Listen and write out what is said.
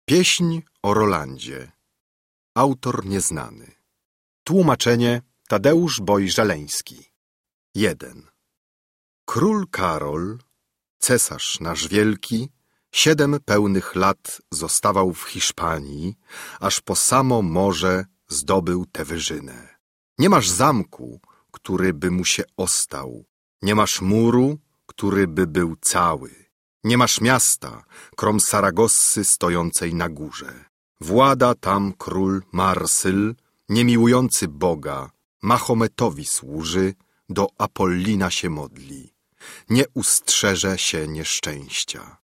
Pieśń o Rolandzie. Autor nieznany. Tłumaczenie Tadeusz Boj-Żeleński. 1. Król Karol, cesarz nasz wielki, 7 pełnych lat zostawał w Hiszpanii, aż po samo morze zdobył tę wyżynę. Nie masz zamku, który by mu się ostał, nie masz muru, który by był cały. Nie masz miasta, krom Saragossy stojącej na górze. Włada tam król Marsyl, niemiłujący Boga, Mahometowi służy, do Apollina się modli. Nie ustrzeże się nieszczęścia.